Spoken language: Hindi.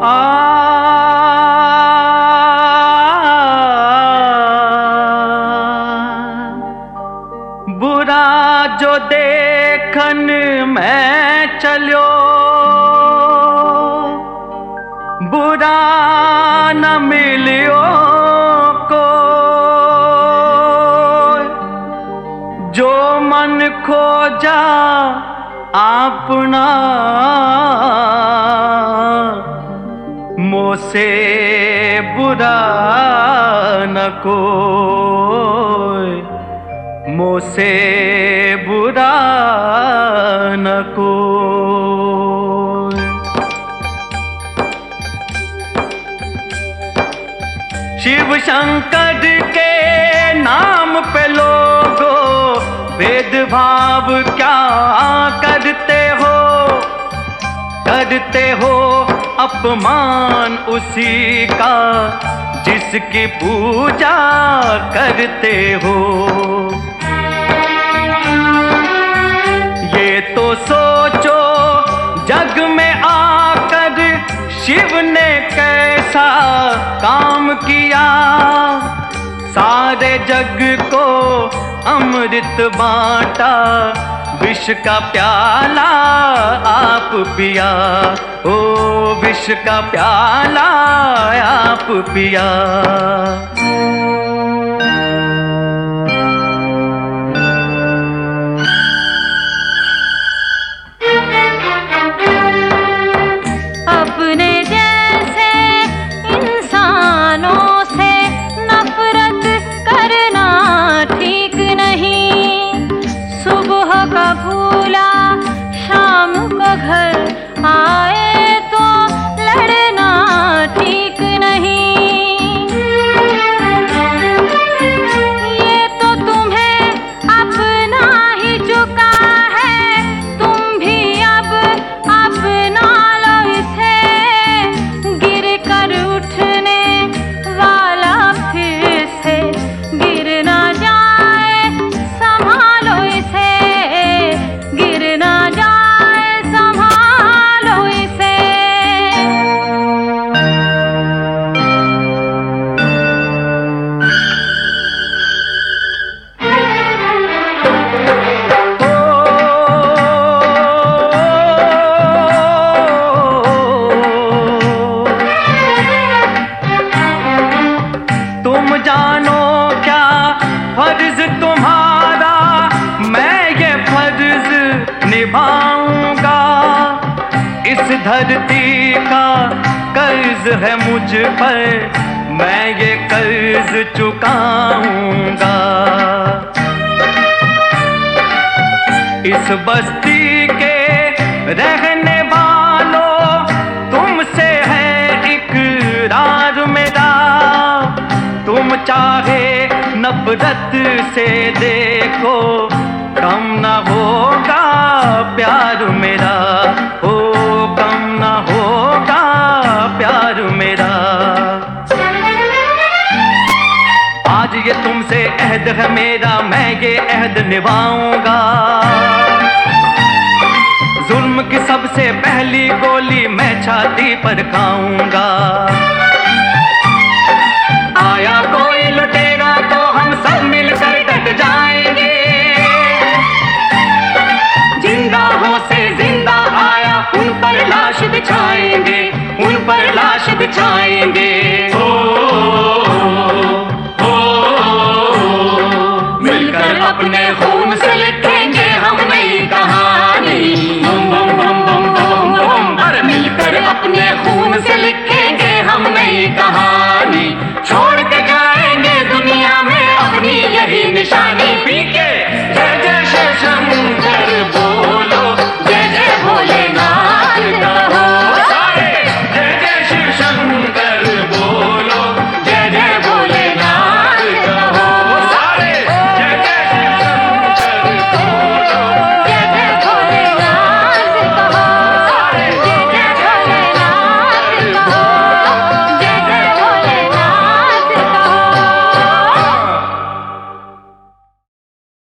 बुरा जो देखन मैं चलो, बुरा न मिलियो को, जो मन खोजा अपना मोसे बुरा न कोई, मोसे बुरा न कोई। शिव शंकर के नाम पे लोगो भेदभाव क्या करते हो, करते हो अपमान उसी का जिसकी पूजा करते हो। ये तो सोचो जग में आकर शिव ने कैसा काम किया, सारे जग को अमृत बांटा, विष का प्याला आप पिया, ओ विष का प्याला आप पिया। अपने जैसे इंसानों से नफरत करना ठीक नहीं, सुबह का भूला शाम को घर आए तो लड़ना ठीक नहीं। ये तो तुम्हें अपना ही चुका है, तुम भी अब अपना लो इसे, गिर कर उठने वाला फिर से गिर ना जाए, संभालो इसे, गिर ना जाए, संभालो इसे। तुम जानो क्या फर्ज तुम्हारा, मैं ये फर्ज निभाऊंगा। इस धरती का कर्ज है मुझ पर, मैं ये कर्ज चुकाऊंगा। इस बस्ती के रहने वालों तुमसे है इकरार मेरा, तुम चाहे नफरत से देखो कम न होगा प्यार मेरा, ओ कम न होगा प्यार मेरा। आज ये तुमसे अहद है मेरा, मैं ये अहद निभाऊंगा। जुल्म की सबसे पहली गोली मैं छाती पर खाऊंगा।